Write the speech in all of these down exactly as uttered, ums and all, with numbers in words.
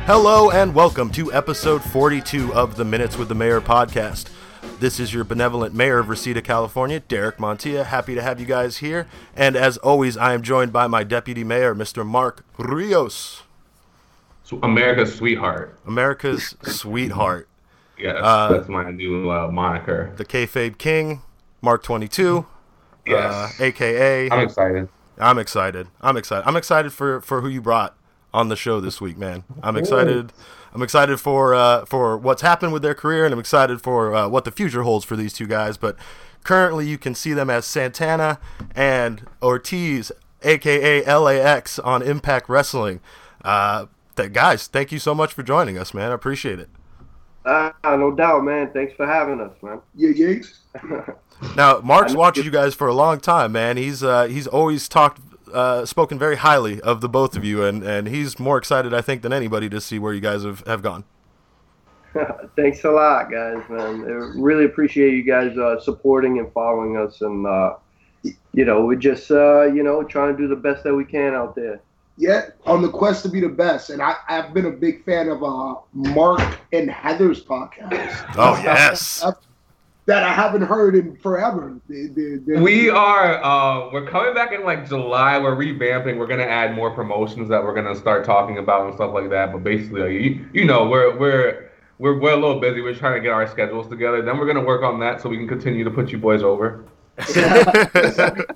Hello and welcome to episode forty-two of the Minutes with the Mayor podcast. This is your benevolent mayor of Reseda, California, Derek Montilla. Happy to have you guys here. And as always, I am joined by my deputy mayor, Mister Mark Rios. America's sweetheart. America's sweetheart. Yes, uh, that's my new uh, moniker. The Kayfabe King, Mark twenty-two. Yes. Uh, A K A. I'm excited. I'm excited. I'm excited. I'm excited for, for who you brought on the show this week, man. I'm excited. I'm excited for uh, for what's happened with their career, and I'm excited for uh, what the future holds for these two guys. But currently, you can see them as Santana and Ortiz, A K A L A X, on Impact Wrestling. Uh, th- guys, thank you so much for joining us, man. I appreciate it. Uh, no doubt, man. Thanks for having us, man. Yeah, yeah. Now, Mark's watched you guys for a long time, man. He's uh, he's always talked. Uh, spoken very highly of the both of you, and, and he's more excited, I think, than anybody to see where you guys have, have gone. Thanks a lot, guys, man. I really appreciate you guys uh, supporting and following us, and, uh, you know, we're just, uh, you know, trying to do the best that we can out there. Yeah, on the quest to be the best, and I, I've been a big fan of uh, Mark and Heather's podcast. Oh, yes. I, that I haven't heard in forever. They, they, they, we are, uh, we're coming back in like July. We're revamping. We're going to add more promotions that we're going to start talking about and stuff like that. But basically, like, you, you know, we're, we're, we're, we're a little busy. We're trying to get our schedules together. Then we're going to work on that so we can continue to put you boys over. That's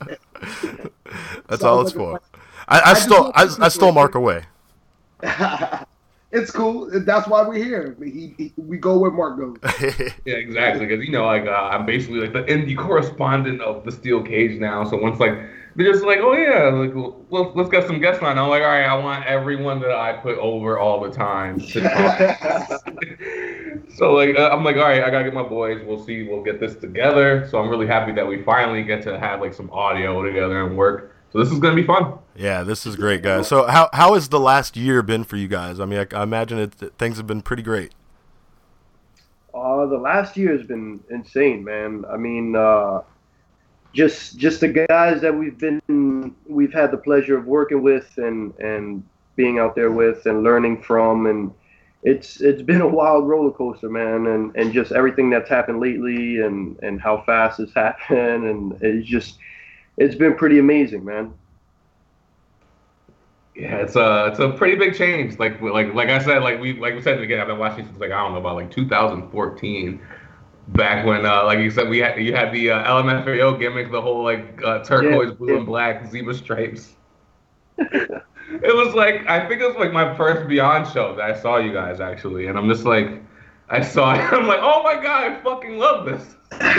all it's for. I, I, I stole, I, I stole Mark away. It's cool. That's why we're here. He, he, we go where Mark goes. Yeah, exactly. Because, you know, like, uh, I'm basically like the indie correspondent of the Steel Cage now. So once, like, they're just like, oh, yeah, like, let's, let's get some guests on. I'm like, all right, I want everyone that I put over all the time to talk. So, like, uh, I'm like, all right, I got to get my boys. We'll see. We'll get this together. So I'm really happy that we finally get to have, like, some audio together and work. So this is going to be fun. Yeah, this is great, guys. So how how has the last year been for you guys? I mean, I, I imagine it, things have been pretty great. Uh, the last year has been insane, man. I mean, uh, just just the guys that we've been, we've had the pleasure of working with and, and being out there with and learning from, and it's it's been a wild roller coaster, man. And, and just everything that's happened lately, and, and how fast it's happened, and it's just. It's been pretty amazing, man. Yeah, it's a it's a pretty big change. Like like like I said, like we like we said again, I've been watching since like I don't know about like two thousand fourteen, back when uh, like you said we had you had the uh, L M F A O gimmick, the whole like uh, turquoise, yeah, blue yeah. and black zebra stripes. It was like I think it was like my first Beyond show that I saw you guys actually, and I'm just like I saw it, I'm like, oh my god, I fucking love this.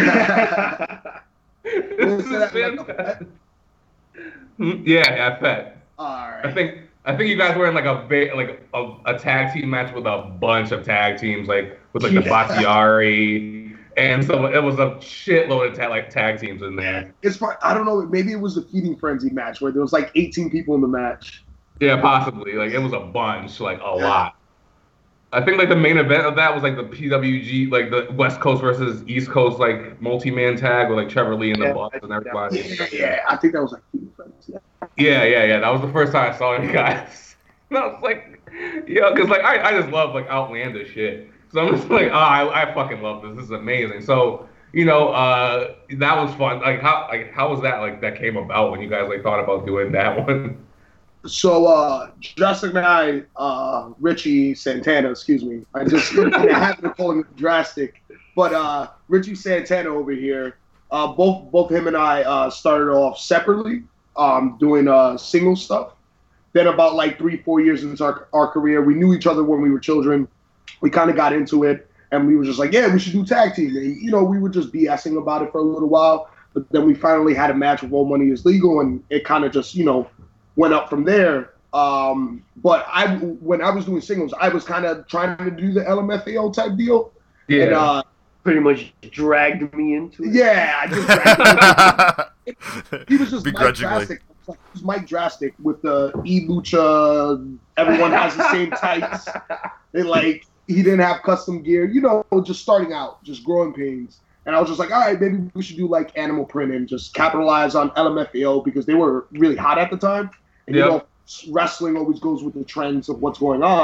This is fantastic. Yeah, I bet. All right. I think I think you guys were in like a like a, a tag team match with a bunch of tag teams, like with like the Battiari, and so it was a shitload of ta- like tag teams in there. It's fun. I don't know. Maybe it was the Feeding Frenzy match where there was like eighteen people in the match. Yeah, possibly. Like it was a bunch, like a lot. I think like the main event of that was like the P W G, like the West Coast versus East Coast, like multi-man tag with like Trevor Lee and the yeah, Bucks and everybody. Yeah, yeah, I think that was like yeah. yeah, yeah, yeah. That was the first time I saw you guys. And I was like, yeah, because like I, I just love like outlandish shit. So I'm just like, oh, I, I fucking love this. This is amazing. So you know, uh, that was fun. Like how like how was that like that came about when you guys like thought about doing that one? So, uh, Drastic and I, uh, Richie Santana, excuse me. I just I happen to call him Drastic. But uh, Richie Santana over here, uh, both both him and I uh, started off separately, um, doing uh, single stuff. Then about like three, four years into our, our career, we knew each other when we were children. We kind of got into it, and we were just like, yeah, we should do tag team. And, you know, we were just BSing about it for a little while. But then we finally had a match with All Money Is Legal, and it kind of just, you know, went up from there. Um, but I, when I was doing singles, I was kind of trying to do the L M F A O type deal. Yeah. And, uh, pretty much dragged me into it. Yeah, I just dragged him. He was just Mike Drastic. He was Mike Drastic with the E-Lucha, everyone has the same tights. They like, he didn't have custom gear, you know, just starting out, just growing pains. And I was just like, all right, maybe we should do like Animal Print and just capitalize on L M F A O because they were really hot at the time. And, yep. you know, wrestling always goes with the trends of what's going on.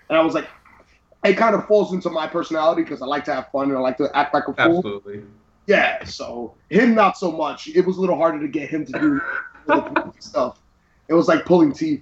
and I was like, it kind of falls into my personality because I like to have fun and I like to act like a fool. Absolutely. Yeah, so him not so much. It was a little harder to get him to do the stuff. It was like pulling teeth.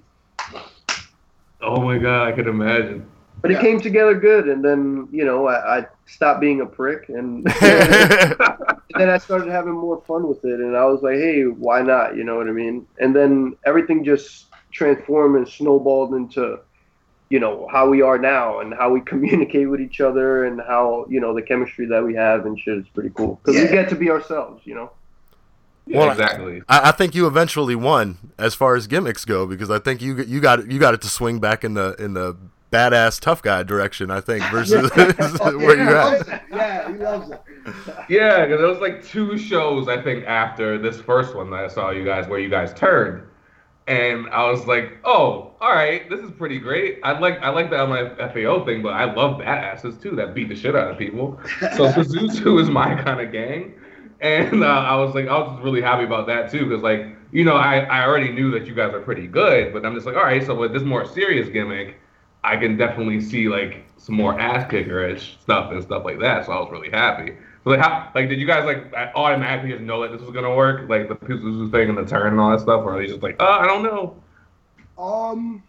Oh my god, I could imagine. But Yeah. it came together good, and then you know I, I stopped being a prick, and, and then I started having more fun with it, and I was like, hey, why not? You know what I mean? And then everything just transformed and snowballed into, you know, how we are now and how we communicate with each other and how, you know, the chemistry that we have and shit is pretty cool because Yeah. we get to be ourselves, you know. Yeah, Well, exactly. I, I think you eventually won as far as gimmicks go because I think you you got you got it to swing back in the in the badass tough guy direction. I think versus where you at. It. Yeah, he loves it. Yeah, because there was like two shows I think after this first one that I saw you guys where you guys turned, and I was like, oh, all right, this is pretty great. I like I like the L M F A O thing, but I love badasses too that beat the shit out of people. So Pazuzu is my kind of gang, and uh, I was like, I was just really happy about that too, because like you know I I already knew that you guys are pretty good, but I'm just like, all right, so with this more serious gimmick, I can definitely see like some more ass kicker-ish stuff and stuff like that. So I was really happy. So like, how, like, did you guys like automatically just know that this was gonna work, like the Pazuzu thing and the turn and all that stuff, or are they just like, oh, I don't know? Um.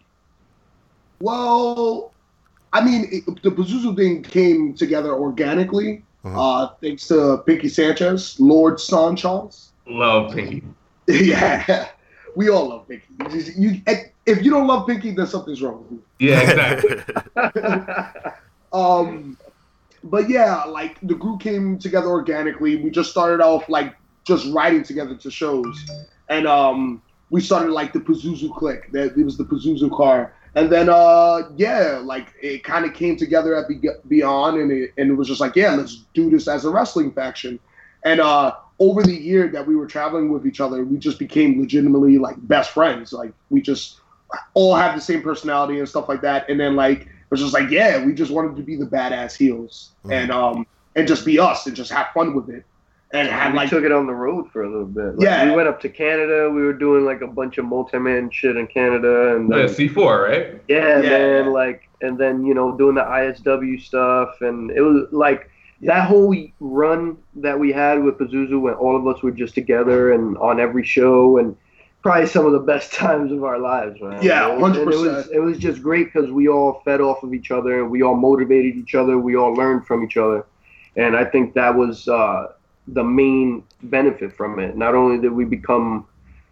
Well, I mean, it, the Pazuzu thing came together organically, Uh-huh. uh, thanks to Pinky Sanchez, Lord Sanchez. Love Pinky. Yeah, we all love Pinky. You, just- you, if you don't love Pinky, then something's wrong with you. Yeah, exactly. Um, but yeah, like the group came together organically. We just started off like just writing together to shows, and um, we started like the Pazuzu clique. That it was the Pazuzu car, and then uh, yeah, like it kind of came together at Be- Beyond, and it and it was just like, yeah, let's do this as a wrestling faction, and uh. Over the year that we were traveling with each other, we just became legitimately like best friends. Like we just all have the same personality and stuff like that. And then like it was just like, yeah, we just wanted to be the badass heels Mhm. and um and just be us and just have fun with it. And have we like took it on the road for a little bit. Like, Yeah. we went up to Canada. We were doing like a bunch of multi-man shit in Canada, and Yeah, then, C four, right? yeah, Yeah. man, like, and then you know doing the I S W stuff, and it was like that whole run that we had with Pazuzu when all of us were just together and on every show, and probably some of the best times of our lives, man. Yeah, And it was- one hundred percent. It was, it was just great because we all fed off of each other, and we all motivated each other, we all learned from each other, and I think that was uh, the main benefit from it. Not only did we become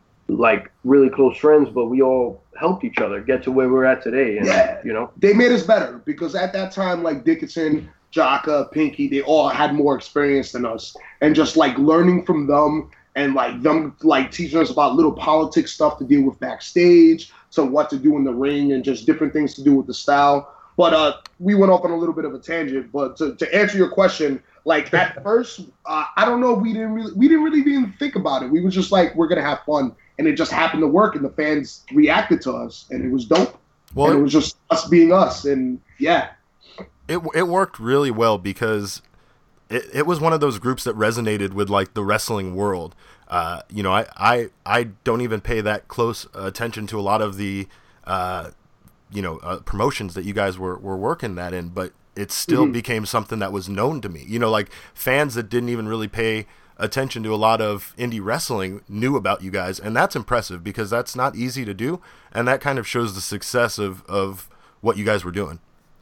like really close friends, but we all helped each other get to where we're at today. And Yeah. you know, they made us better because at that time, like Dickinson, Jaka, Pinky, they all had more experience than us, and just like learning from them and like them like teaching us about little politics stuff to deal with backstage, so what to do in the ring, and just different things to do with the style. But uh, we went off on a little bit of a tangent. But to, to answer your question, like at first, uh, I don't know, we didn't really we didn't really even think about it. We were just like, we're gonna have fun, and it just happened to work, and the fans reacted to us, and it was dope. Well, and it it, was just us being us, and yeah. it it worked really well because it, it was one of those groups that resonated with like the wrestling world. Uh, you know, I, I I don't even pay that close attention to a lot of the uh, you know uh, promotions that you guys were, were working that in, but it still Mhm. became something that was known to me. You know, like fans that didn't even really pay attention to a lot of indie wrestling knew about you guys, and that's impressive because that's not easy to do, and that kind of shows the success of, of what you guys were doing.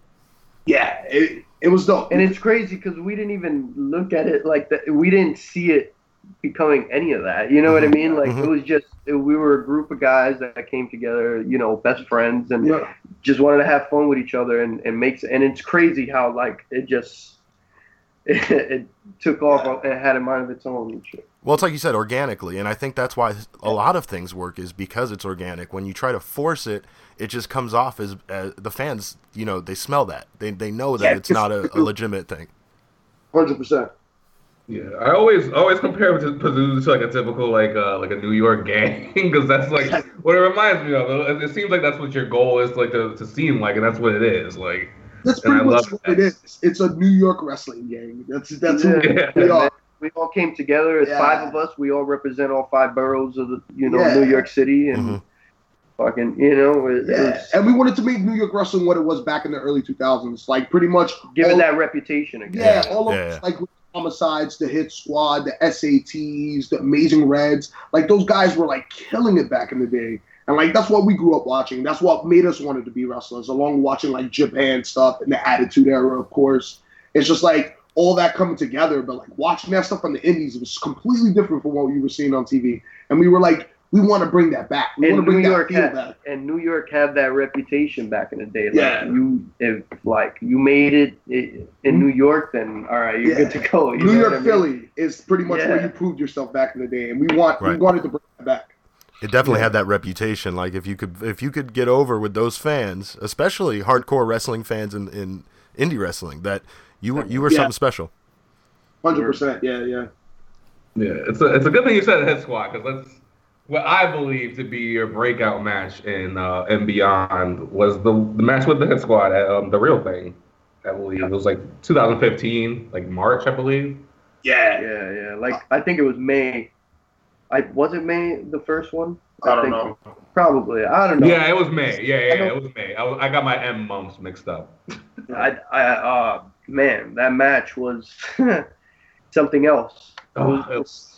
Yeah, it, it was dope. and it's crazy because we didn't even look at it like that. We didn't see it becoming any of that. You know what I mean? Like Mhm. it was just it, we were a group of guys that came together, you know, best friends, and yeah. just wanted to have fun with each other, and, and makes and it's crazy how like it just it, it took off and had a mind of its own and shit. Well, it's like you said, organically, and I think that's why a lot of things work is because it's organic. When you try to force it, it just comes off as, as the fans, you know, they smell that. They they know that Yeah, it's not a, a legitimate thing. one hundred percent. Yeah, I always always compare Pazuzu to like a typical like uh, like a New York gang because that's like what it reminds me of. It, it seems like that's what your goal is, like to, to seem like, and that's what it is. Like, That's And I pretty much love what it is. It's a New York wrestling gang. That's that's who Yeah. we are. We all came together. It's Yeah. five of us. We all represent all five boroughs of the you know Yeah. New York City, and Mhm. fucking, you know, it, Yeah, it was, and we wanted to make New York wrestling what it was back in the early two thousands. Like pretty much give it all- that reputation again. Yeah, Yeah, all of yeah. like Homicides, the Hit Squad, the S A Ts, the Amazing Reds. Like those guys were like killing it back in the day. And like that's what we grew up watching. That's what made us wanted to be wrestlers, along with watching like Japan stuff and the Attitude Era, of course. It's just like all that coming together, but like watching that stuff on the indies, it was completely different from what you were seeing on T V. And we were like, we want to bring that back. We And want to New bring York that feel had, back. and New York had that reputation back in the day. Like Yeah. you, if like you made it i- in New York, then all right, you're Yeah. good to go. You New know York, what I mean? Philly is pretty much where Yeah. you proved yourself back in the day, and we want we Right. wanted to bring that back. It definitely Yeah. had that reputation. Like if you could, if you could get over with those fans, especially hardcore wrestling fans in, in indie wrestling, that you were you were Yeah. something special. Hundred percent, yeah, yeah. Yeah, it's a it's a good thing you said Hit Squad because that's what I believe to be your breakout match in uh, and beyond was the the match with the Hit Squad at um, the Real Thing. I believe it was like two thousand fifteen, like March, I believe. Yeah. Yeah, yeah. Like I think it was May. I was it May the first one? I don't think know. Probably. I don't know. Yeah, it was May. Yeah, yeah, I yeah don't- it was May. I, was, I got my M months mixed up. I, I, uh, man, that match was something else. It Oh, was it was,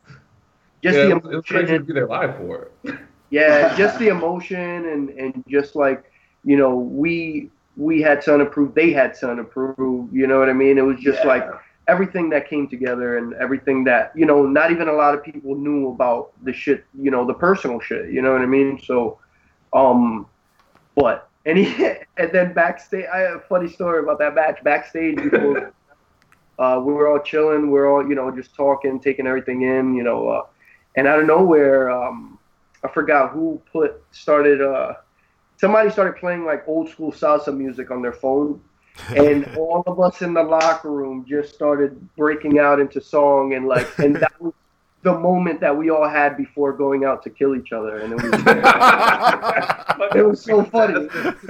just yeah, the it was, it was crazy to emotion, be there live for it. yeah, just the emotion, and and just like you know, we we had Son approved, they had Son approved. You know what I mean? It was just Yeah. like everything that came together, and everything that you know, not even a lot of people knew about the shit. You know, the personal shit. You know what I mean? So, um, but. And he, and then backstage, I have a funny story about that match. Backstage, before, uh, we were all chilling, we we're all, you know, just talking, taking everything in, you know, uh, and out of nowhere, um, I forgot who put, started, uh, somebody started playing like old school salsa music on their phone, and all of us in the locker room just started breaking out into song, and like, and that was the moment that we all had before going out to kill each other, and it was, it was so funny.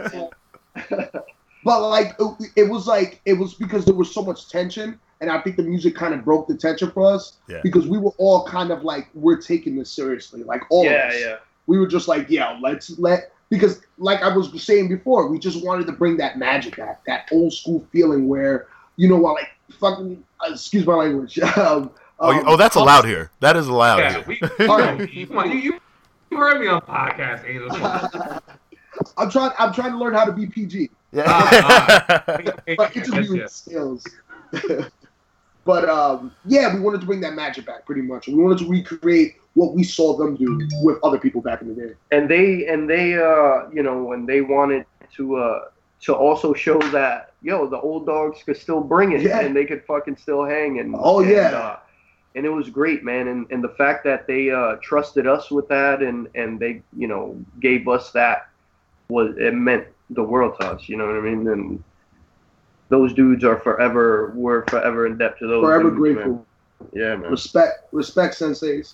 But like it, it was like it was because there was so much tension, and I think the music kind of broke the tension for us Yeah. because we were all kind of like we're taking this seriously, like all Yeah, of us. yeah. We were just like, yeah, let's let because like I was saying before, we just wanted to bring that magic back, that old school feeling where you know what, like fucking uh, excuse my language. um, Oh, you- um, oh, that's allowed here. That is allowed Yeah, here. we, you, know, you, come on, you, you you heard me on podcast, Angel. Come on. I'm trying. I'm trying to learn how to be P G. Ah, But interviewing Yes, skills. But um, yeah, we wanted to bring that magic back, pretty much. We wanted to recreate what we saw them do with other people back in the day. and they and they uh you know and they wanted to uh to also show that yo the old dogs could still bring it, Yeah. and they could fucking still hang, and Oh, and, yeah. uh, and it was great, man, and and the fact that they uh trusted us with that, and and they you know gave us that, was it meant the world to us, you know what I mean? And those dudes are forever we're forever in debt to those Forever dudes, grateful. man. Yeah, man. Respect, respect, senseis.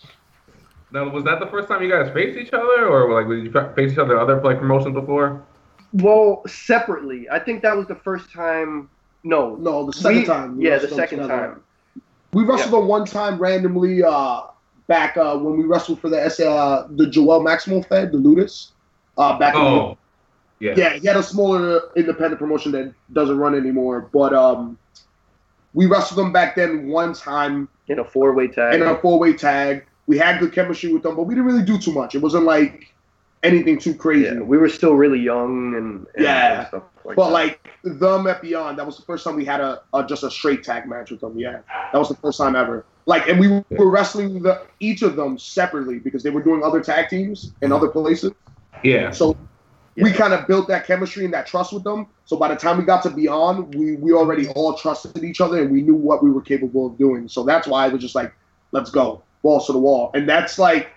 Now, was that the first time you guys faced each other, or like did you face each other in other like promotions before? Well, separately, I think that was the first time. No, No, the second we- time. we Yeah, the wrestled second together. time. We wrestled on one time randomly uh, back uh, when we wrestled for the S A, uh, the Joel Maximo Fed, the Ludus. Uh, back in the Oh, yeah. Yeah, he had a smaller independent promotion that doesn't run anymore. But um, we wrestled them back then one time In a four-way tag. in a four-way tag. We had good chemistry with them, but we didn't really do too much. It wasn't like anything too crazy. yeah, we were still really young and, and Yeah. and stuff like But that. like them at Beyond, that was the first time we had a, a just a straight tag match with them. Yeah, that was the first time ever. Like, and we were wrestling the, each of them separately because they were doing other tag teams in other places. Yeah. So we Yeah. kind of built that chemistry and that trust with them. So by the time we got to Beyond, we we already all trusted each other and we knew what we were capable of doing. So that's why it was just like, let's go, balls to the wall. And that's like,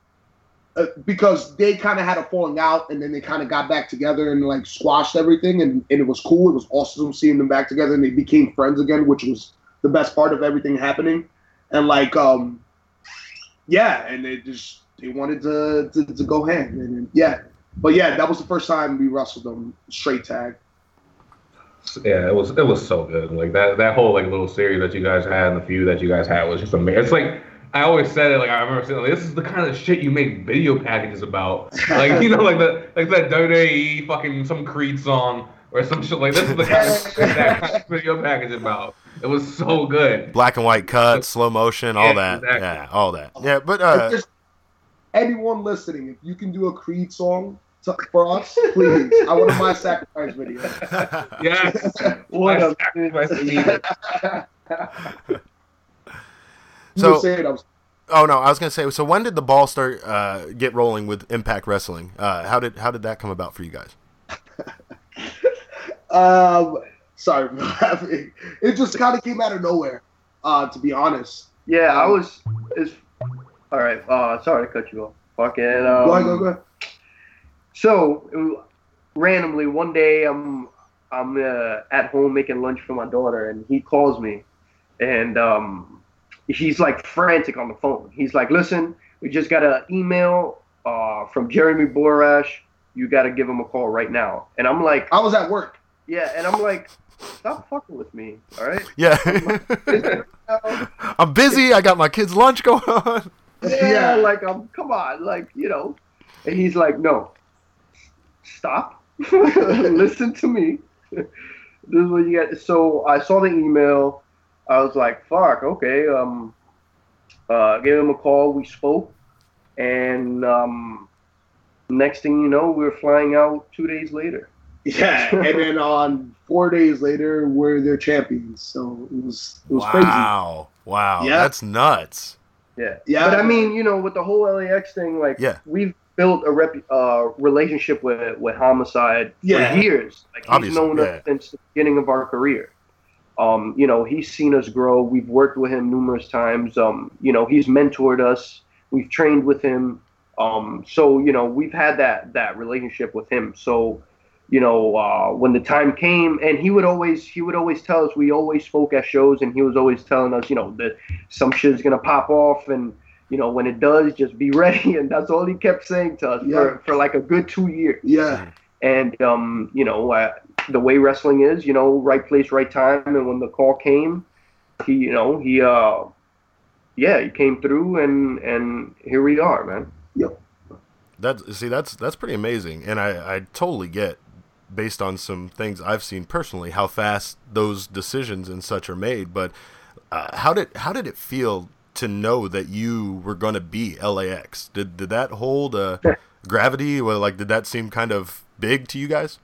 uh, because they kind of had a falling out and then they kind of got back together and like squashed everything. And, and it was cool. It was awesome seeing them back together and they became friends again, which was the best part of everything happening. And like, um, yeah, and they just, they wanted to, to, to go hand. And yeah. But yeah, that was the first time we wrestled them straight tag. Yeah, it was it was so good. Like that that whole like little series that you guys had and the feud that you guys had was just amazing. It's like I always said it. Like I remember saying, like, "This is the kind of shit you make video packages about." Like you know, like the like that W W E fucking some Creed song or some shit. Like this is the kind of shit that kind of video package about. It was so good. Black and white cuts, slow motion, all Yeah, that. exactly. Yeah, all that. Yeah, but uh, If there's anyone listening, if you can do a Creed song to, for us, please. I want my sacrifice video. Yes. What My a- sacrifice is needed. You So- were saying, I'm oh no, I was gonna say. So when did the ball start uh, get rolling with Impact Wrestling? Uh, how did how did that come about for you guys? Um, sorry for laughing. It just kind of came out of nowhere, uh, to be honest. Yeah, I was. It's all right. Uh, sorry to cut you off. Fucking. Um, Go ahead, go, go ahead. So it was- randomly one day I'm I'm uh, at home making lunch for my daughter, and he calls me, and um, he's like frantic on the phone. He's like, "Listen, we just got an email uh, from Jeremy Borash. You got to give him a call right now." And I'm like, I was at work. "Yeah," and I'm like, "Stop fucking with me, all right?" Yeah, Yeah, I'm busy. I got my kids' lunch going on. Yeah. like um, come on, like you know. And he's like, "No, stop. Listen to me. This is what you got." So I saw the email. I was like, "Fuck, okay." Um, uh, gave him a call. We spoke, and um, next thing you know, we were flying out two days later. Yeah, and then on four days later, we're their champions. So it was it was crazy. Wow, wow, Yeah. that's nuts. Yeah. Yeah. But I mean, you know, with the whole L A X thing, like, Yeah. we've built a rep, uh, relationship with with Homicide Yeah. for years. Like, he's Obviously, known yeah. us since the beginning of our career. Um, you know, he's seen us grow. We've worked with him numerous times. Um, you know, he's mentored us. We've trained with him. Um, so you know, we've had that that relationship with him. So, you know, uh, when the time came, and he would always he would always tell us. We always spoke at shows, and he was always telling us, you know, that some shit's gonna pop off, and you know, when it does, just be ready. And that's all he kept saying to us Yeah. for for like a good two years. Yeah. And um, you know, uh, the way wrestling is, you know, right place, right time. And when the call came, he, you know, he, uh, yeah, he came through, and and here we are, man. That's see, that's that's pretty amazing, and I I totally get, based on some things I've seen personally, how fast those decisions and such are made. But uh, how did how did it feel to know that you were going to be L A X? Did did that hold uh, gravity? Well, like, did that seem kind of big to you guys?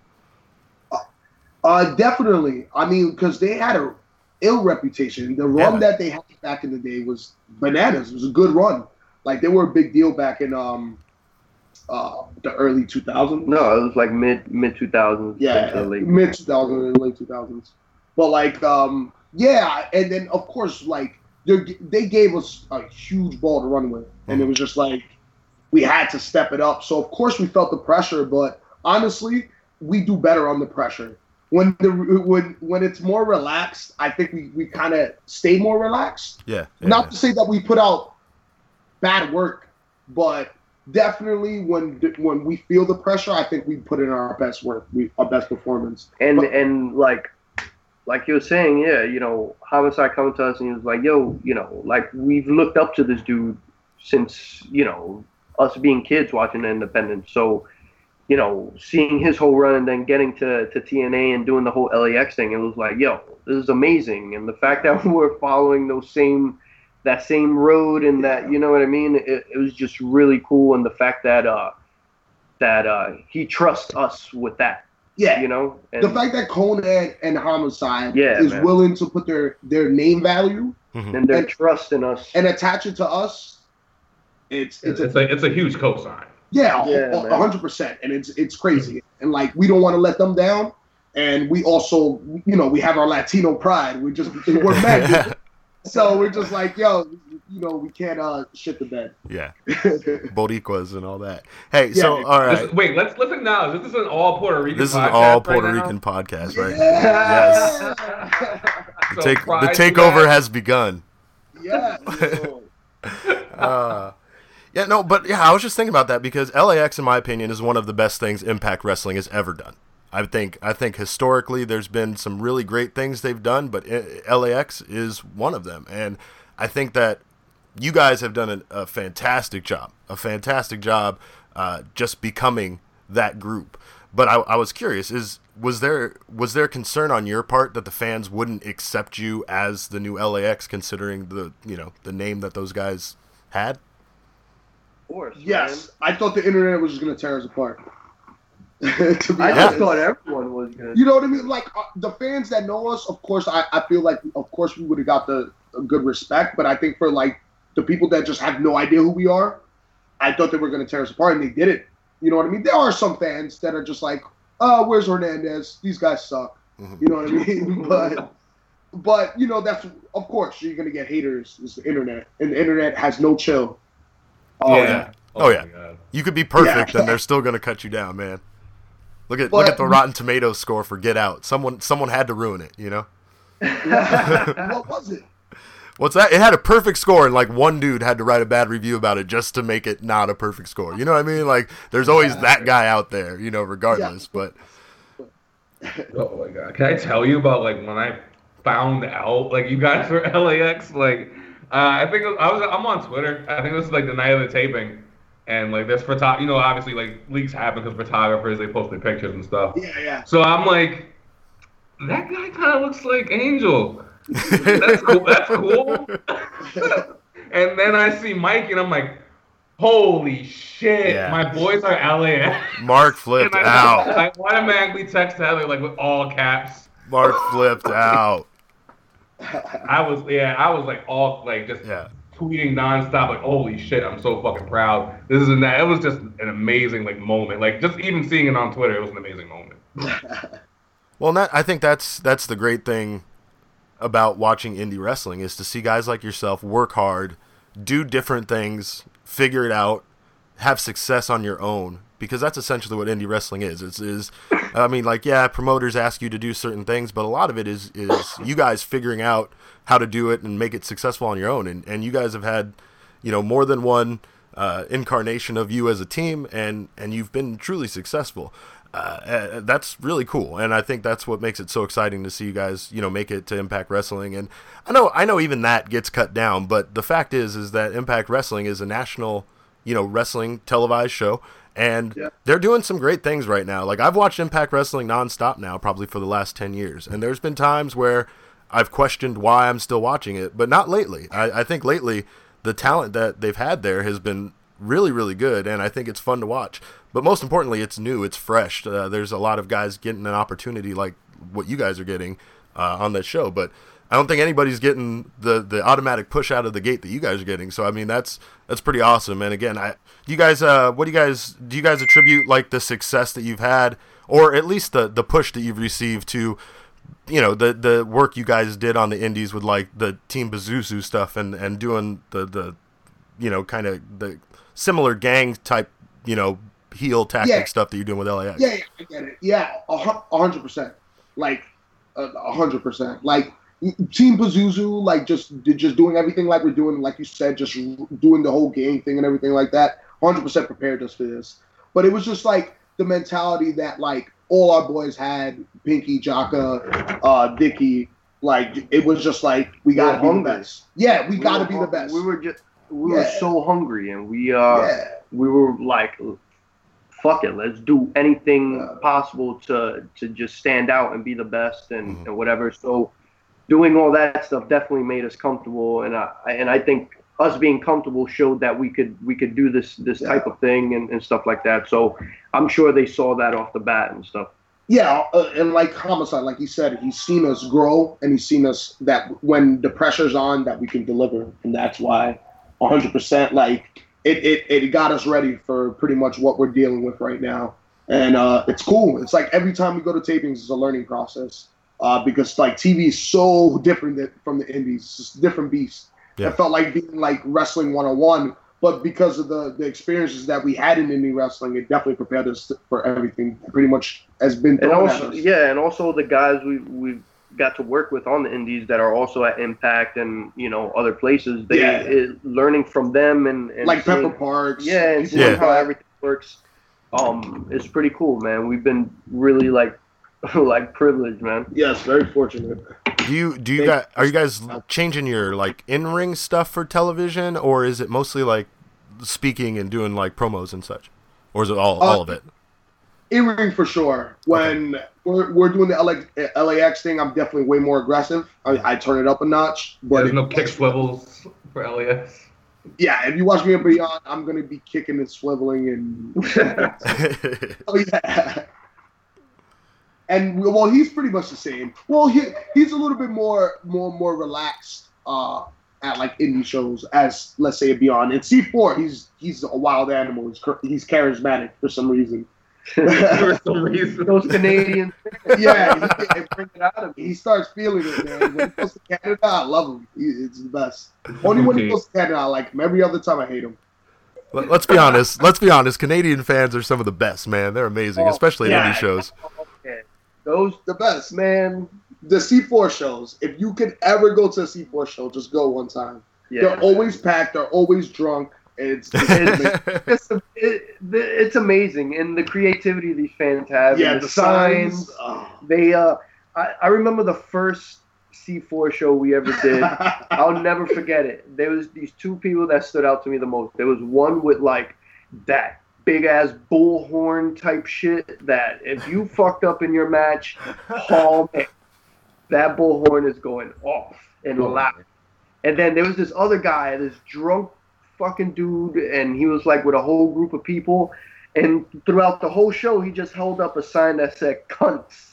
Uh, definitely. I mean, because they had a ill reputation. The run Yeah. that they had back in the day was bananas. It was a good run. Like, they were a big deal back in um uh the early two thousands. No, it was like mid mid two thousands. Yeah, mid two thousands and late two thousands. But like, um, yeah, and then of course, like they they gave us a huge ball to run with, and it was just like we had to step it up. So of course we felt the pressure, but honestly, we do better under pressure. When the when when it's more relaxed, I think we, we kind of stay more relaxed. Yeah. yeah Not yeah. to say that we put out bad work, but definitely when when we feel the pressure, I think we put in our best work, we, our best performance. And But- and like like you were saying, yeah, you know, Homicide coming to us, and he was like, "Yo, you know, like we've looked up to this dude since, you know, us being kids watching the Independence." So, you know, seeing his whole run and then getting to, to T N A and doing the whole L A X thing, it was like, yo, this is amazing. And the fact that we're following those same, that same road and that, you know what I mean? It, it was just really cool. And the fact that, uh, that, uh, he trusts us with that, Yeah, you know? And the fact that Conan and Homicide Yeah, is man. willing to put their, their name value Mhm. and they're and- trusting us. and attach it to us, it's It's, it's, it's a it's a huge cosign. yeah, Yeah, a man. a hundred percent, and it's it's crazy, and like we don't want to let them down, and we also, you know, we have our Latino pride. We just we're men, so we're just like, yo, you know, we can't uh shit the bed. Yeah. Boricuas and all that. Hey, so Yeah. all right. This- wait, let's let's acknowledge this is an all Puerto Rican. This is an podcast all right Puerto now. Rican podcast, right? Yes. The, So take, the pride to takeover that. has begun. Yeah. Uh, yeah, no, but yeah, I was just thinking about that because L A X, in my opinion, is one of the best things Impact Wrestling has ever done. I think I think historically there's been some really great things they've done, but I- L A X is one of them. And I think that you guys have done a, a fantastic job, a fantastic job, uh, just becoming that group. But I, I was curious: is was there was there concern on your part that the fans wouldn't accept you as the new L A X, considering the you know the name that those guys had? Of course. Yes, Man. I thought the internet was just gonna tear us apart. to be I honest. just thought everyone was gonna. You know what I mean? Like uh, the fans that know us, of course, I, I feel like, of course, we would have got the a good respect. But I think for like the people that just have no idea who we are, I thought they were gonna tear us apart, and they did it. You know what I mean? There are some fans that are just like, "Oh, where's Hernandez? These guys suck." Mm-hmm. You know what I mean? but, but you know, that's of course you're gonna get haters. It's the internet, and the internet has no chill. Oh yeah. yeah. Oh, oh yeah. God. You could be perfect, yeah. and they're still gonna cut you down, man. Look at but, look at the Rotten Tomatoes score for Get Out. Someone someone had to ruin it, you know. What was it? What's that? It had a perfect score, and like one dude had to write a bad review about it just to make it not a perfect score. You know what I mean? Like, there's always that guy out there, you know, regardless. Yeah. But oh my god, can I tell you about like when I found out like you guys were L A X? Like, uh, I think it was, I was I'm on Twitter. I think this is like the night of the taping, and like this photo, you know, obviously like leaks happen because photographers they post their pictures and stuff. Yeah, yeah. So I'm like, that guy kind of looks like Angel. That's cool. That's cool. And then I see Mike, and I'm like, "Holy shit! Yeah. My boys are L A X." Mark flipped I, out. I automatically text Heather like with all caps. Mark flipped out. I was yeah. I was like all like just yeah. tweeting nonstop like, "Holy shit! I'm so fucking proud." This is and that. It was just an amazing like moment. Like just even seeing it on Twitter, it was an amazing moment. Well, that, I think that's that's the great thing about watching indie wrestling is to see guys like yourself work hard, do different things, figure it out, have success on your own, because that's essentially what indie wrestling is. It's is I mean, like, yeah, promoters ask you to do certain things, but a lot of it is is you guys figuring out how to do it and make it successful on your own. And and you guys have had, you know, more than one uh, incarnation of you as a team, and and you've been truly successful. Uh, that's really cool, and I think that's what makes it so exciting to see you guys, you know, make it to Impact Wrestling. And I know, I know, even that gets cut down, but the fact is, is that Impact Wrestling is a national, you know, wrestling televised show, and yeah. they're doing some great things right now. Like I've watched Impact Wrestling nonstop now, probably for the last ten years, and there's been times where I've questioned why I'm still watching it, but not lately. I, I think lately the talent that they've had there has been really, really good, and I think it's fun to watch. But most importantly, it's new, it's fresh. Uh, there's a lot of guys getting an opportunity like what you guys are getting uh, on that show. But I don't think anybody's getting the, the automatic push out of the gate that you guys are getting. So I mean, that's that's pretty awesome. And again, I do you guys uh, what do you guys do? You guys attribute like the success that you've had, or at least the the push that you've received to, you know, the the work you guys did on the indies with like the Team Pazuzu stuff and and doing the the you know kind of the similar gang type, you know, heel tactic yeah. stuff that you're doing with L A X. Yeah, yeah, I get it. Yeah, a hundred percent. Like a hundred percent. Like Team Pazuzu, like just just doing everything like we're doing, like you said, just doing the whole gang thing and everything like that. Hundred percent prepared us for this. But it was just like the mentality that like all our boys had, Pinky, Jaka, uh, Dicky. Like it was just like we gotta be hungry. the best. Yeah, we, we gotta be the best. We were just we yeah. were so hungry, and we uh yeah. we were like, fuck it, let's do anything uh, possible to to just stand out and be the best and, mm-hmm. and whatever. So doing all that stuff definitely made us comfortable, and I and I think us being comfortable showed that we could we could do this this yeah. type of thing and, and stuff like that. So I'm sure they saw that off the bat and stuff. Yeah, uh, and like Homicide, like he said, he's seen us grow, and he's seen us that when the pressure's on, that we can deliver, and that's why one hundred percent like it it it got us ready for pretty much what we're dealing with right now, and uh, it's cool. It's like every time we go to tapings, it's a learning process uh, because like T V is so different than, from the indies, it's just a different beast. Yeah. It felt like being like wrestling one oh one. But because of the, the experiences that we had in indie wrestling, it definitely prepared us for everything. Pretty much has been thrown and also, at us. Yeah, and also the guys we we've got to work with on the indies that are also at Impact and you know other places. They yeah. it, learning from them and, and like seeing, Pepper Parks. Yeah, and seeing yeah. how everything works. Um, it's pretty cool, man. We've been really like like privileged, man. Yes, very fortunate. Do you do you guys are you guys changing your like in ring stuff for television, or is it mostly like speaking and doing like promos and such, or is it all uh, all of it? In ring for sure. When okay. we're we're doing the L A, L A X thing, I'm definitely way more aggressive. I, I turn it up a notch. But there's no kick swivels for L A X. Yeah, if you watch me and Beyond, I'm gonna be kicking and swiveling and. Oh yeah. And well, he's pretty much the same. Well, he he's a little bit more more more relaxed uh, at like indie shows as let's say Beyond. And C four, he's he's a wild animal. He's he's charismatic for some reason. For some reason, those Canadians. Yeah, he, he, bring it out of me. He starts feeling it, man. When he goes to Canada, I love him. He, it's the best. Only when he goes to Canada, I like him. Every other time, I hate him. Let's be honest. Let's be honest. Canadian fans are some of the best, man. They're amazing, oh, especially yeah. at indie shows. Okay. Those the best, man. The C four shows. If you could ever go to a C four show, just go one time. Yeah. They're always packed. They're always drunk. It's it's, it's, it, it's amazing, and the creativity these fans have. Yeah, and the, the signs. signs. Oh. They uh, I, I remember the first C four show we ever did. I'll never forget it. There was these two people that stood out to me the most. There was one with like that big ass bullhorn type shit that if you fucked up in your match, oh man, that bullhorn is going off and loud. And then there was this other guy, this drunk fucking dude, and he was like with a whole group of people, and throughout the whole show he just held up a sign that said cunts.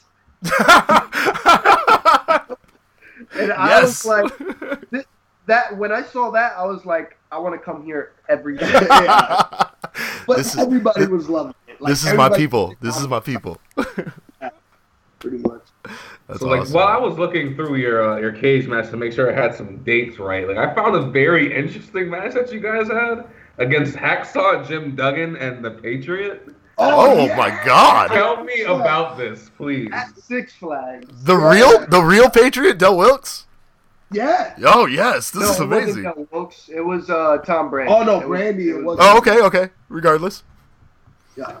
And I yes. was like, this, that when I saw that, I was like, I want to come here every day. Yeah. But this everybody is, was loving it. Like, this is my people. This is my people. Yeah, pretty much. That's so awesome. like while I was looking through your uh, your cage match to make sure I had some dates right, like I found a very interesting match that you guys had against Hacksaw Jim Duggan and the Patriot. Oh, oh yeah. my God! Tell me about this, please. At Six Flags. The yeah. real, the real Patriot, Del Wilkes. Yeah. Oh yes, this no, is amazing. It wasn't Del Wilkes. It was uh, Tom Brady. Oh no, it Brandy. Was, it was. Oh okay, okay. Regardless. Yeah.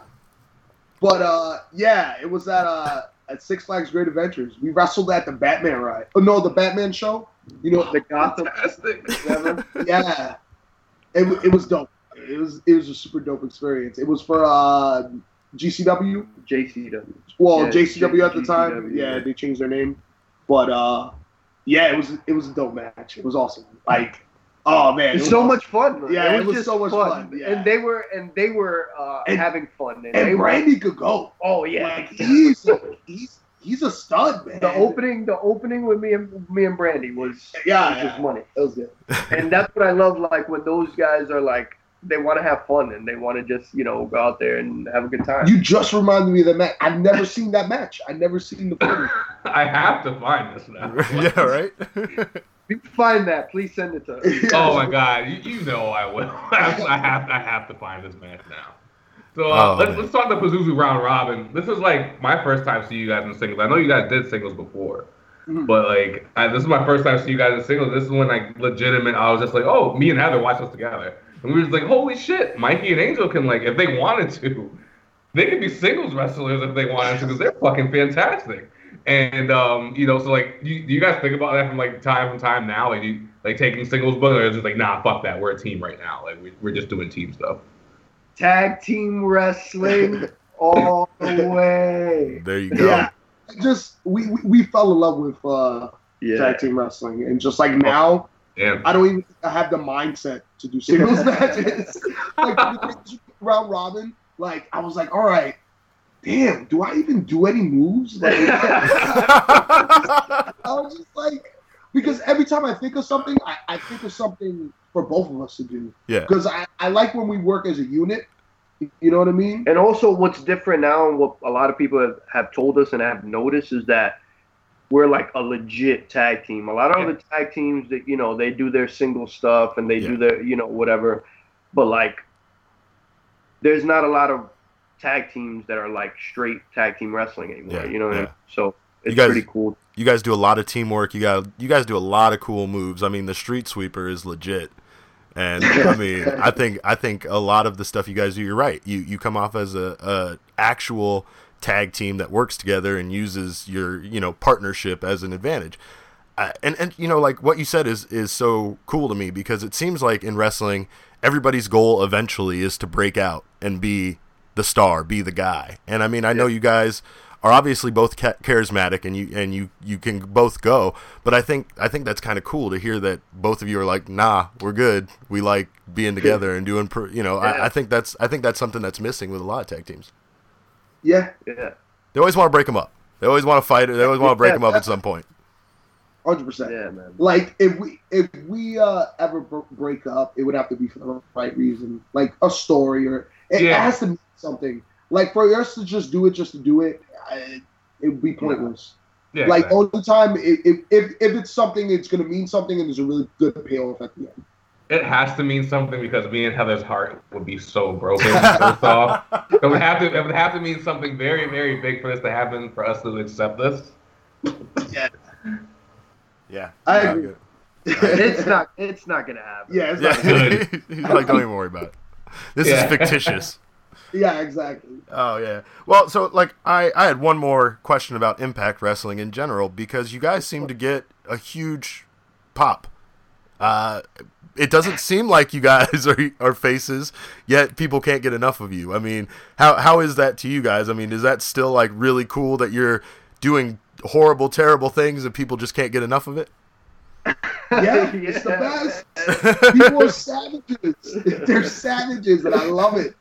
But uh, yeah, it was at uh at Six Flags Great Adventures. We wrestled at the Batman ride. Oh no, the Batman show. You know the Gotham. Fantastic. Yeah. It it was dope. It was it was a super dope experience. It was for uh G C W. J C W. Well, yeah, J C W at the G C W, time. Yeah, yeah, they changed their name. But uh, yeah, it was it was a dope match. It was awesome. Like, oh man, it's it so awesome. much fun. Man. Yeah, it was, it was just so much fun. fun, yeah. And they were and they were uh, And- having fun. And, And they were, Brandy could go. oh yeah, Like, he's he's he's a stud, man. the opening the opening with me and me and Brandy was Yeah, was yeah. just money. That was good. And that's what I love. Like when those guys are like they want to have fun and they want to just you know go out there and have a good time. You just reminded me of the match. I've never seen that match. I've never seen the footage. I have to find this now. Yeah, right. If you find that, please send it to us. Oh my God, you, you know I will. I have I have to find this match now. So uh, Oh, let's man. let's talk the Pazuzu round robin. This is like my first time seeing you guys in singles. I know you guys did singles before, Mhm. but like I, this is my first time seeing you guys in singles. This is when like legitimate. I was just like, oh, me and Heather watched this together, and we were just like, holy shit, Mikey and Angel can like if they wanted to, they could be singles wrestlers if they wanted to because they're fucking fantastic. And um, you know, so like, you, do you guys think about that from like time from time now? Like, you like taking singles, but or is it like, nah, fuck that, we're a team right now. Like, we, we're just doing team stuff. Tag team wrestling all the way. There you go. Yeah, just we, we we fell in love with uh, Yeah. tag team wrestling, and just like now, Damn. I don't even think I have the mindset to do singles matches. Like the round robin, like I was like, all right, damn, do I even do any moves? Like, I was just like, because every time I think of something, I, I think of something for both of us to do. Yeah. Because I, I like when we work as a unit. You know what I mean? And also, what's different now, and what a lot of people have, have told us and have noticed, is that we're like a legit tag team. A lot of Yeah. other tag teams that you know they do their single stuff and they Yeah. do their you know whatever, but like there's not a lot of tag teams that are like straight tag team wrestling anymore. Yeah, You know what I yeah. mean? So it's guys- pretty cool. You guys do a lot of teamwork. You got you guys do a lot of cool moves. I mean, the street sweeper is legit. And I mean, I think I think a lot of the stuff you guys do, you're right. You you come off as a, a actual tag team that works together and uses your, you know, partnership as an advantage. I, and and you know, like what you said is is so cool to me, because it seems like in wrestling, everybody's goal eventually is to break out and be the star, be the guy. And I mean, I know you guys are obviously both ca- charismatic, and you and you you can both go. But I think I think that's kind of cool to hear that both of you are like, nah, we're good. We like being together and doing, pr- you know. Yeah. I, I think that's I think that's something that's missing with a lot of tag teams. Yeah, Yeah. They always want to break them up. They always want to fight. They always want to break Yeah, them up yeah. at some point. hundred percent. Yeah, man. Like if we if we uh, ever br- break up, it would have to be for the right reason, like a story, or it Yeah. has to mean something. Like for us to just do it just to do it, I, it would be pointless. Yeah, like exactly. all the time, if, if if if it's something, it's gonna mean something, and there's a really good payoff at the end. It has to mean something, because me and Heather's heart would be so broken. First off, it would have to it would have to mean something very, very big for this to happen, for us to accept this. Yeah, I yeah, agree. good. It's not. It's not gonna happen. Yeah, it's Yeah, not good. He's like, don't even worry about it. This Yeah. is fictitious. Yeah, exactly. Oh yeah. Well, so like I, I had one more question about Impact Wrestling in general, because you guys seem to get a huge pop. Uh, it doesn't seem like you guys are are faces, yet people can't get enough of you. I mean, how how is that to you guys? I mean, is that still like really cool that you're doing horrible, terrible things and people just can't get enough of it? Yeah, it's the best. People are savages. They're savages, and I love it.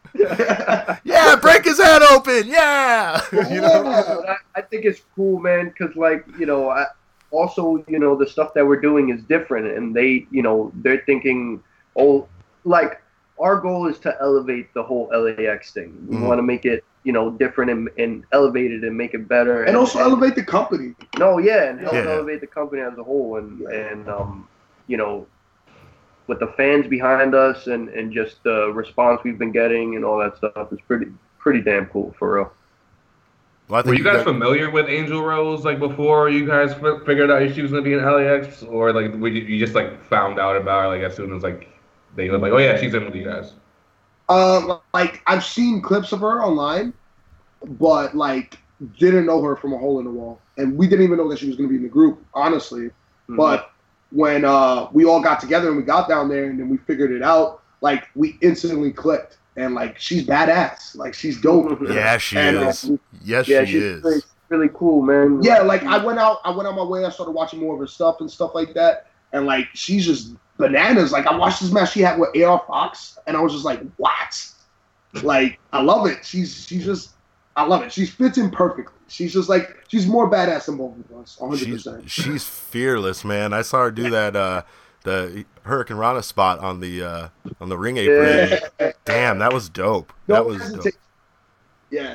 Yeah, break his head open. Yeah. You know? Yeah. I, I think it's cool, man, because like you know, I, also you know the stuff that we're doing is different, and they you know they're thinking, oh, like our goal is to elevate the whole L A X thing. We Mhm. want to make it you know different and, and elevate it and make it better, And also elevate the company. No, yeah, and help Yeah. elevate the company as a whole, and and um, you know, with the fans behind us and, and just the response we've been getting and all that stuff is pretty pretty damn cool for real. Well, I Were think you guys got- familiar with Angel Rose like before you guys f- figured out she was gonna be in L A X, or like were you, you just like found out about her like as soon as like they were like, oh yeah, she's in with you guys? Uh, like I've seen clips of her online, but like didn't know her from a hole in the wall, and we didn't even know that she was going to be in the group, honestly. Mhm. But when uh, we all got together and we got down there and then we figured it out, like we instantly clicked, and like she's badass, like she's dope. Yeah, she And, uh, is. Yes, yeah, she she's is. really, really cool, man. Yeah, like I went out, I went on my way. I started watching more of her stuff and stuff like that, and like she's just bananas. Like I watched this match she had with A R Fox, and I was just like, what? Like I love it. She's she's just, I love it. She fits in perfectly. She's just like she's more badass than both of us, one hundred She's percent. she's fearless, man. I saw her do that uh, the Hurricane Rana spot on the uh, on the ring apron. Yeah. Damn, that was dope. That Don't was dope. hesitate. Yeah.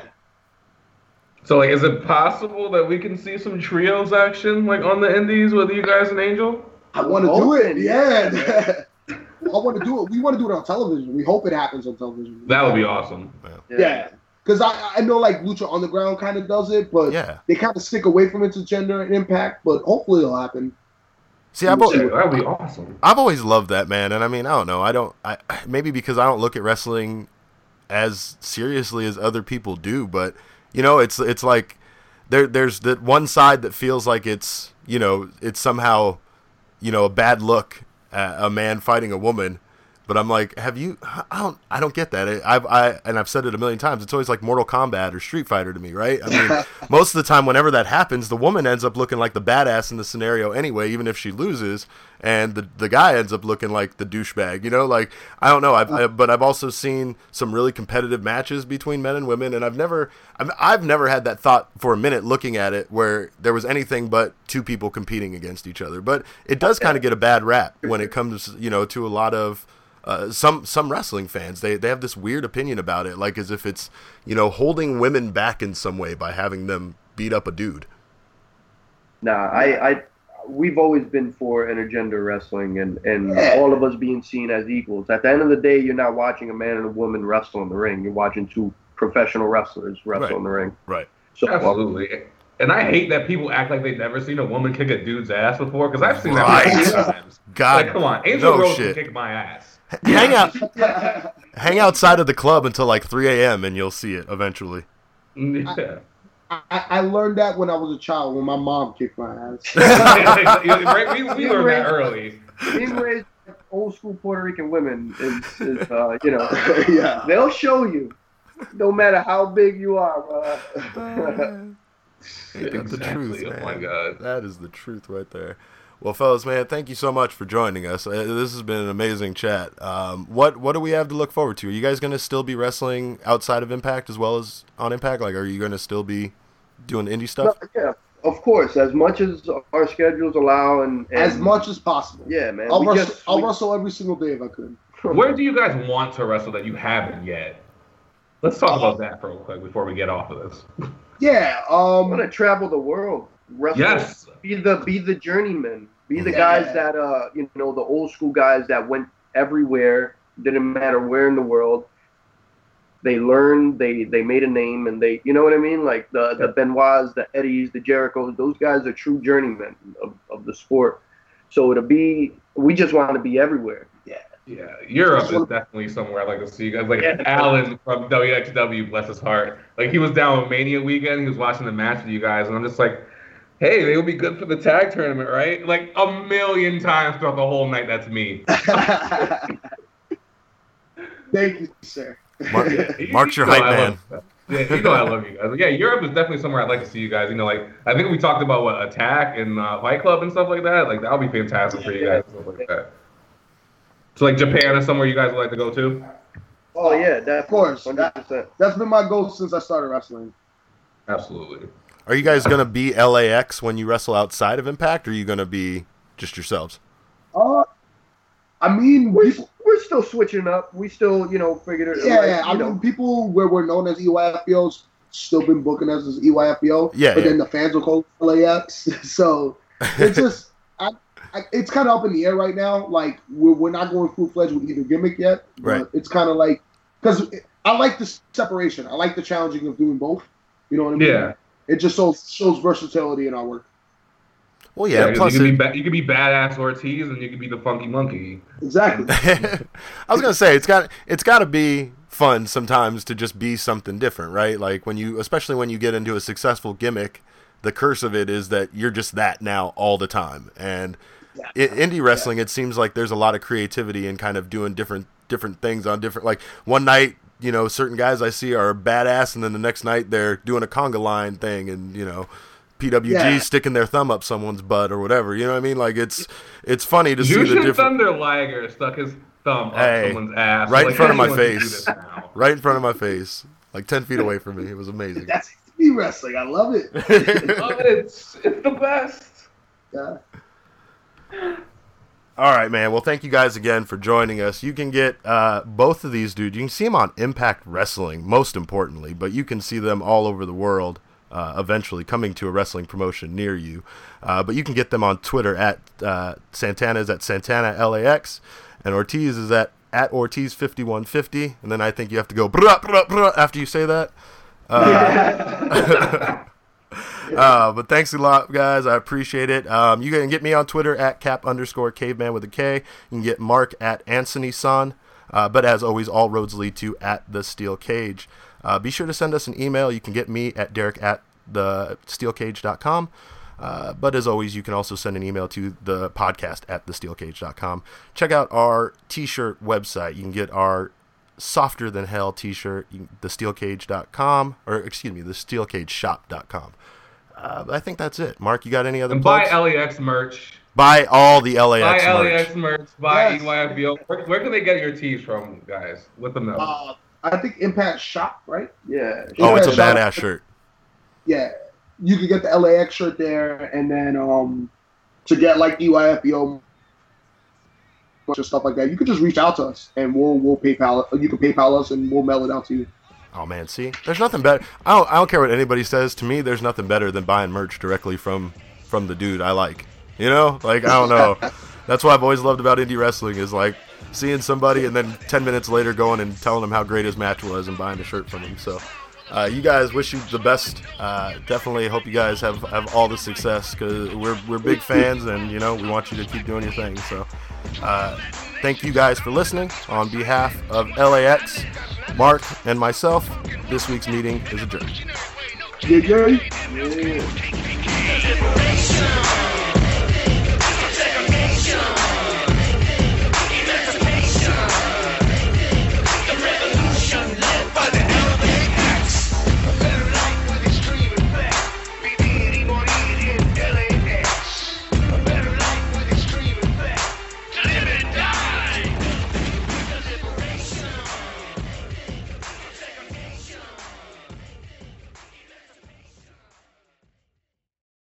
So like, is it possible that we can see some trios action like on the Indies with you guys and Angel? I want to do it. Open, Yeah. I want to do it. We want to do it on television. We hope it happens on television. That would be awesome. Yeah. Because I, I know like Lucha Underground kind of does it, but Yeah. they kind of stick away from it to gender and impact. But hopefully it'll happen. See, I've, Yeah, al- that would be awesome. I've always loved that, man. And I mean, I don't know. I don't. I maybe because I don't look at wrestling as seriously as other people do, but you know, it's it's like there there's that one side that feels like it's you know it's somehow you know a bad look at a man fighting a woman. But I'm like, have you? I don't. I don't get that. I've. I and I've said it a million times. It's always like Mortal Kombat or Street Fighter to me, right? I mean, most of the time, whenever that happens, the woman ends up looking like the badass in the scenario anyway, even if she loses, and the the guy ends up looking like the douchebag. You know, like I don't know. I've. I, but I've also seen some really competitive matches between men and women, and I've never. I've, I've never had that thought for a minute looking at it where there was anything but two people competing against each other. But it does kind of get a bad rap when it comes, you know, to a lot of. Uh, some some wrestling fans, they they have this weird opinion about it, like as if it's you know holding women back in some way by having them beat up a dude. Nah, I, I, we've always been for intergender wrestling and, and Yeah. all of us being seen as equals. At the end of the day, you're not watching a man and a woman wrestle in the ring. You're watching two professional wrestlers wrestle Right. in the ring. Right. So uh, Absolutely. And I hate that people act like they've never seen a woman kick a dude's ass before, because I've seen that Right. many times. God, Like, come on, Angel no Rose shit. can kick my ass. Hang out, hang outside of the club until like three a.m. and you'll see it eventually. Yeah. I, I learned that when I was a child, when my mom kicked my ass. we we learned that early. Being raised by old school Puerto Rican women is, is uh, you know, Yeah. they'll show you, no matter how big you are. Uh, Ain't that the truth, Exactly. man? Oh my God. That is the truth right there. Well, fellas, man, thank you so much for joining us. Uh, this has been an amazing chat. Um, what what do we have to look forward to? Are you guys going to still be wrestling outside of Impact as well as on Impact? Like, are you going to still be doing indie stuff? no, yeah, of course, as much as our schedules allow, and, and As much as possible. Yeah, man. I'll, we wrestle, just- I'll we- wrestle every single day if I could. Where do you guys want to wrestle that you haven't yet? Let's talk about that real quick before we get off of this. Yeah. I want to Um. travel the world. Wrestle, Yes. Be the be the journeyman. Be the Yeah. guys that uh you know the old school guys that went everywhere. Didn't matter where in the world. They learned. They they made a name, and they you know what I mean. Like the the Benoits, the Eddies, the Jerichos. Those guys are true journeymen of, of the sport. So to be, we just want to be everywhere. Yeah, Europe is definitely somewhere I'd like to see you guys. Like Yeah. Alan from W X W, bless his heart. Like he was down with Mania weekend. He was watching the match with you guys, and I'm just like, hey, they would be good for the tag tournament, right? Like a million times throughout the whole night. That's me. Thank you, sir. Mark, You- Mark's you your know hype I man. love- Yeah, you know I love you guys. Like, yeah, Europe is definitely somewhere I'd like to see you guys. You know, like I think we talked about what Attack and uh, Fight Club and stuff like that. Like that would be fantastic for you guys. And stuff like that. So like Japan is somewhere you guys would like to go to? Oh yeah, definitely. Of course. one hundred percent. That's been my goal since I started wrestling. Absolutely. Are you guys going to be L A X when you wrestle outside of Impact, or are you going to be just yourselves? Uh, I mean, We're, people, we're still switching up. We still, you know, figured it. yeah, like, yeah, I you mean, know, people where we're known as E Y F B Os still been booking us as E Y F B O. Yeah, But yeah. then the fans will call it L A X. So it's just, I, I, it's kind of up in the air right now. Like we're, we're not going full fledged with either gimmick yet. But Right. it's kind of like because I like the separation. I like the challenging of doing both. You know what I mean? Yeah. It just shows shows versatility in our work. Well, yeah. 'cause plus, you could it- be ba- you could be badass Ortiz and you could be the funky monkey. Exactly. I was gonna say it's got it's got to be fun sometimes to just be something different, right? Like when you, especially when you get into a successful gimmick, the curse of it is that you're just that now all the time. And in indie wrestling, it seems like there's a lot of creativity in kind of doing different different things on different. Like one night, you know, certain guys I see are badass, and then the next night they're doing a conga line thing, and you know. P W G Yeah. sticking their thumb up someone's butt or whatever, you know what I mean? Like it's it's funny to see the Jushin different. Thunder Liger stuck his thumb up Hey, someone's ass. right in Like, front of my anyone can do face. this now. Right in front of my face, like ten feet away from me. It was amazing. That's me wrestling. I love it. Oh, it's it's the best. Yeah. All right, man. Well, thank you guys again for joining us. You can get uh, both of these dudes. You can see them on Impact Wrestling, most importantly, but you can see them all over the world. Uh, eventually coming to a wrestling promotion near you. Uh, but you can get them on Twitter at uh, Santana is at Santana L A X, and Ortiz is at, at Ortiz fifty-one fifty. And then I think you have to go brah, brah, brah, after you say that. Uh, uh, but thanks a lot, guys. I appreciate it. Um, you can get me on Twitter at cap underscore caveman with a K. You can get Mark at Anthony San. Uh, but as always, all roads lead to at the Steel Cage. Uh, be sure to send us an email. You can get me at Derek at the steel cage dot com. Uh, but as always, you can also send an email to the podcast at the steel cage dot com. Check out our t-shirt website. You can get our softer than hell t-shirt, the steel cage dot com, or excuse me, the steel cage shop dot com. Uh, I think that's it. Mark, you got any other And buy plugs? L A X merch. Buy all the L A X Buy L A merch. X merch. Buy Yes. E Y F B O. Where, where can they get your tees from, guys? Let them know. Uh, I think Impact Shop, right? yeah. Oh, it's a Impact badass Shop. shirt. Yeah, you can get the L A X shirt there, and then um, to get like E Y F B O bunch of stuff like that, you can just reach out to us, and we'll we'll PayPal. You can PayPal us, and we'll mail it out to you. Oh man, see, there's nothing better. I don't, I don't care what anybody says. To me, there's nothing better than buying merch directly from from the dude I like. You know, like I don't know. That's what I've always loved about indie wrestling is like seeing somebody and then ten minutes later going and telling them how great his match was and buying a shirt from him. So, uh, you guys, wish you the best. Uh, definitely hope you guys have, have all the success because we're we're big fans and you know we want you to keep doing your thing. So, uh, thank you guys for listening. On behalf of L A X, Mark, and myself, this week's meeting is adjourned. Yeah, yeah. Yeah.